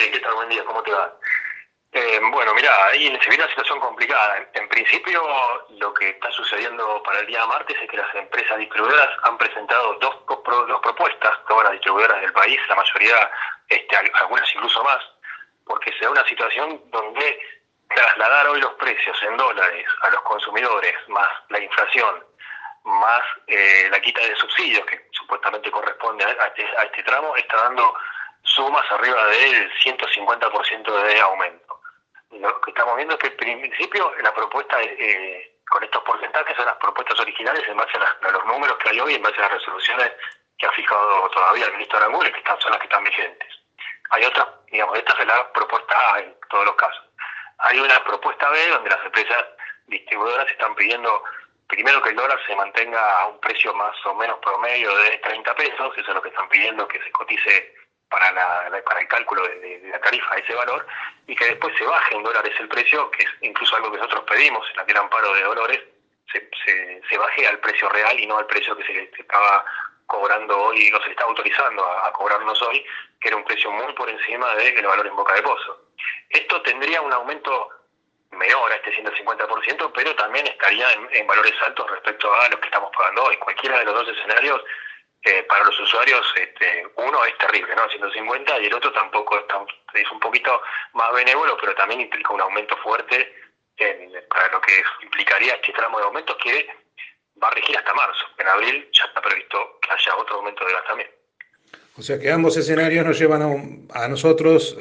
¿Qué tal? Buen día, ¿cómo te va? Bueno, mira, ahí se viene una situación complicada. En principio, lo que está sucediendo para el día martes es que las empresas distribuidoras han presentado dos propuestas, todas las distribuidoras del país, la mayoría, algunas incluso más, porque se da una situación donde trasladar hoy los precios en dólares a los consumidores, más la inflación, más la quita de subsidios que supuestamente corresponde a este tramo, está dando sumas arriba del 150% de aumento. Lo que estamos viendo es que en principio la propuesta con estos porcentajes son las propuestas originales en base a los números que hay hoy, en base a las resoluciones que ha fijado todavía el ministro Aranguren, son las que están vigentes. Hay otras, digamos, esta es la propuesta A en todos los casos. Hay una propuesta B donde las empresas distribuidoras están pidiendo primero que el dólar se mantenga a un precio más o menos promedio de 30 pesos, eso es lo que están pidiendo, que se cotice para el cálculo de la tarifa a ese valor, y que después se baje en dólares el precio, que es incluso algo que nosotros pedimos en aquel amparo de Dolores, se baje al precio real y no al precio que se estaba cobrando hoy, no se está autorizando a cobrarnos hoy, que era un precio muy por encima del valor en Boca de Pozo. Esto tendría un aumento menor a este 150%, pero también estaría en valores altos respecto a los que estamos pagando hoy. Cualquiera de los dos escenarios, para los usuarios, uno es terrible, ¿no? 150, y el otro tampoco es un poquito más benévolo, pero también implica un aumento fuerte para lo que implicaría este tramo de aumentos que va a regir hasta marzo. En abril ya está previsto que haya otro aumento de gas también. O sea que ambos escenarios nos llevan a nosotros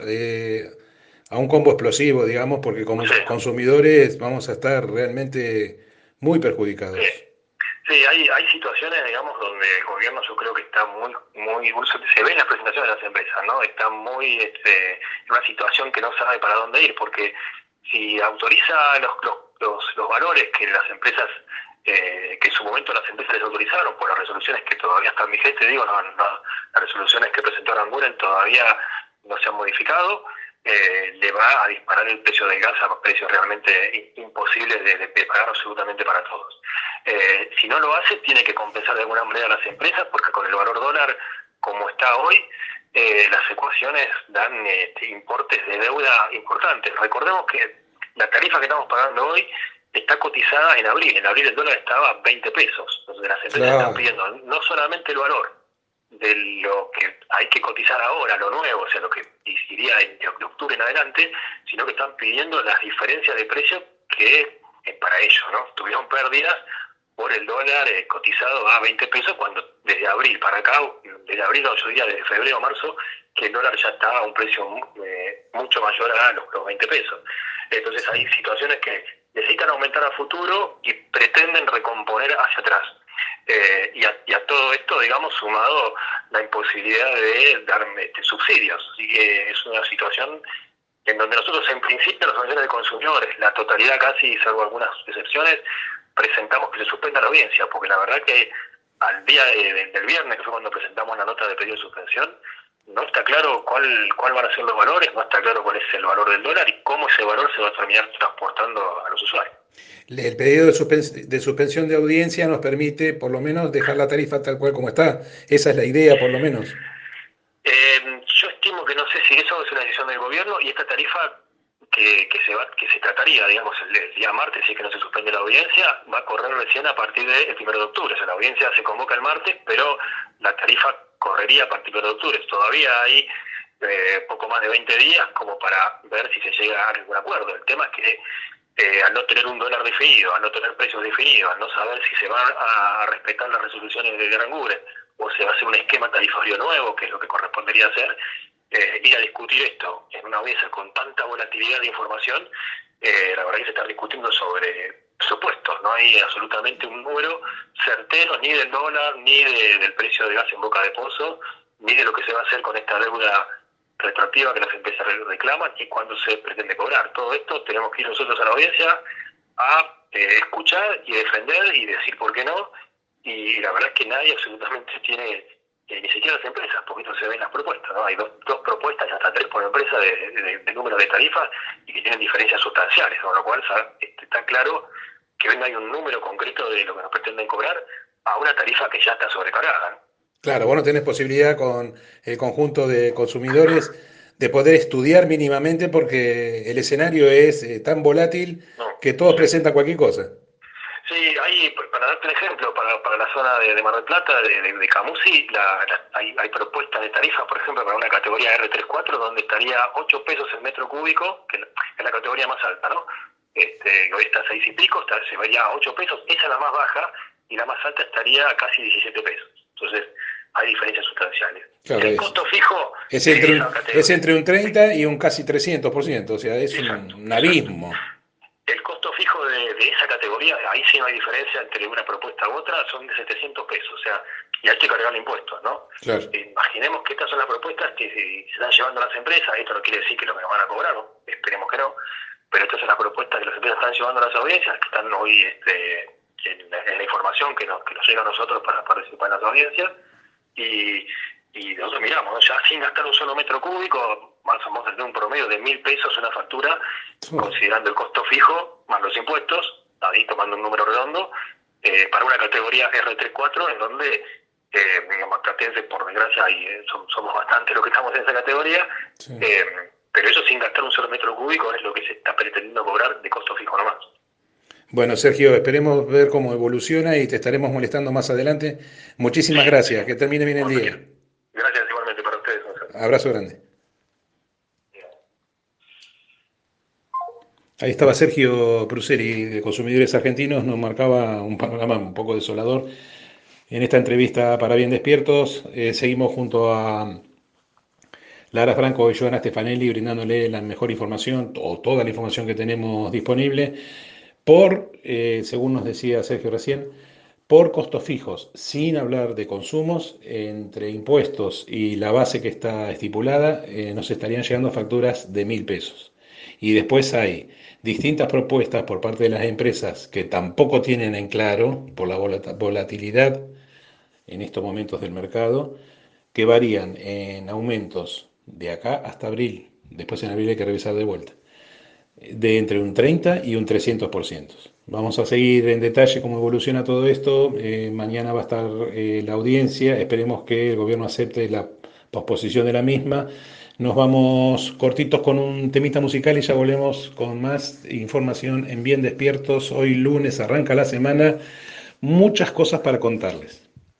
a un combo explosivo, digamos, porque como Sí, consumidores vamos a estar realmente muy sí. perjudicados. Sí, hay situaciones, digamos, donde el gobierno yo creo que está muy, se ve en las presentaciones de las empresas, ¿no? Está muy en una situación que no sabe para dónde ir, porque si autoriza los valores que las empresas, que en su momento las empresas les autorizaron por las resoluciones que todavía están vigentes, digo, las resoluciones que presentó Aranguren todavía no se han modificado, le va a disparar el precio del gas a precios realmente imposibles de pagar absolutamente para todos. Si no lo hace, tiene que compensar de alguna manera a las empresas, porque con el valor dólar como está hoy, las ecuaciones dan importes de deuda importantes. Recordemos que la tarifa que estamos pagando hoy está cotizada en abril. En abril el dólar estaba a 20 pesos. Entonces las empresas están Claro, pidiendo no solamente el valor de lo que hay que cotizar ahora, lo nuevo, o sea, lo que iría de octubre en adelante, sino que están pidiendo las diferencias de precios que para ellos, ¿no? Tuvieron pérdidas por el dólar cotizado a 20 pesos, cuando desde abril para acá, desde abril, no, yo diría desde febrero o marzo, que el dólar ya está a un precio mucho mayor a los 20 pesos. Entonces hay situaciones que necesitan aumentar a futuro y pretenden recomponer hacia atrás. Y a todo esto, digamos, sumado la imposibilidad de dar subsidios. Así que es una situación en donde nosotros, en principio, las organizaciones de consumidores, la totalidad casi, salvo algunas excepciones, presentamos que se suspenda la audiencia, porque la verdad que al día del viernes, que fue cuando presentamos la nota de pedido de suspensión, no está claro cuál van a ser los valores, no está claro cuál es el valor del dólar y cómo ese valor se va a terminar transportando a los usuarios. el pedido de suspensión de audiencia nos permite por lo menos dejar la tarifa tal cual como está. Esa es la idea, por lo menos. Yo estimo que no sé si eso es una decisión del gobierno, y esta tarifa que se trataría, digamos, el día martes, si es que no se suspende la audiencia, va a correr recién a partir del 1 de octubre. O sea, la audiencia se convoca el martes, pero la tarifa correría a partir de octubre. Todavía hay poco más de 20 días como para ver si se llega a algún acuerdo. El tema es que al no tener un dólar definido, al no tener precios definidos, al no saber si se van a respetar las resoluciones de Aranguren o se va a hacer un esquema tarifario nuevo, que es lo que correspondería hacer, ir a discutir esto en una audiencia con tanta volatilidad de información, la verdad que se está discutiendo sobre supuestos. No hay absolutamente un número certero ni del dólar, ni del precio de gas en Boca de Pozo, ni de lo que se va a hacer con esta deuda retroactiva que las empresas reclaman y cuándo se pretende cobrar. Todo esto tenemos que ir nosotros a la audiencia a escuchar y defender y decir por qué no, y la verdad es que nadie absolutamente tiene, ni siquiera las empresas, porque esto se ve en las propuestas, ¿no? Hay dos propuestas y hasta tres por empresa de número de tarifas y que tienen diferencias sustanciales, con lo cual está claro que hoy no hay un número concreto de lo que nos pretenden cobrar a una tarifa que ya está sobrecargada, ¿no? Claro, vos no tenés posibilidad con el conjunto de consumidores de poder estudiar mínimamente porque el escenario es tan volátil No. que todos presentan cualquier cosa. Sí, ahí, para darte un ejemplo, para la zona de Mar del Plata, de Camusi, hay propuestas de tarifa, por ejemplo, para una categoría R34, donde estaría 8 pesos el metro cúbico, que es la categoría más alta, ¿no? Que hoy está a 6 y pico, se vería a 8 pesos, esa es la más baja, y la más alta estaría a casi 17 pesos. Entonces, hay diferencias sustanciales. Claro, El costo fijo es de entre esa es categoría. entre un 30 y un casi 300%, o sea, es Exacto, un exacto. abismo. El costo fijo de esa categoría, ahí sí no hay diferencia entre una propuesta u otra, son de 700 pesos, o sea, y hay que cargar impuestos, ¿no? Claro. Imaginemos que estas son las propuestas que se están llevando las empresas, esto no quiere decir que lo que nos van a cobrar, ¿no? Esperemos que no, pero estas son las propuestas que las empresas están llevando a las audiencias, que están hoy en la información que nos llega a nosotros para participar en las audiencias, y nosotros miramos, ¿no? Ya sin gastar un solo metro cúbico, más o menos tener un promedio de 1.000 pesos una factura, Oh, considerando el costo fijo más los impuestos, ahí tomando un número redondo, para una categoría R34 en donde, digamos, tratense, por desgracia, somos bastantes los que estamos en esa categoría, sí. pero eso sin gastar un solo metro cúbico es lo que se está pretendiendo cobrar de costo fijo nomás. Bueno, Sergio, esperemos ver cómo evoluciona y te estaremos molestando más adelante. Muchísimas Sí, sí, gracias, que termine bien el cuando día. quieran. Gracias igualmente para ustedes, Gonzalo. Abrazo grande. Ahí estaba Sergio Pruseri de Consumidores Argentinos, nos marcaba un panorama un poco desolador. En esta entrevista para Bien Despiertos, seguimos junto a Lara Franco y Joana Stefanelli brindándole la mejor información o toda la información que tenemos disponible según nos decía Sergio recién, por costos fijos, sin hablar de consumos, entre impuestos y la base que está estipulada, nos estarían llegando facturas de 1.000 pesos. Y después hay distintas propuestas por parte de las empresas que tampoco tienen en claro, por la volatilidad en estos momentos del mercado, que varían en aumentos de acá hasta abril. Después en abril hay que revisar de vuelta de entre un 30 y un 300%. Vamos a seguir en detalle cómo evoluciona todo esto. Mañana va a estar la audiencia. Esperemos que el gobierno acepte la posposición de la misma. Nos vamos cortitos con un temita musical y ya volvemos con más información en Bien Despiertos. Hoy lunes arranca la semana. Muchas cosas para contarles.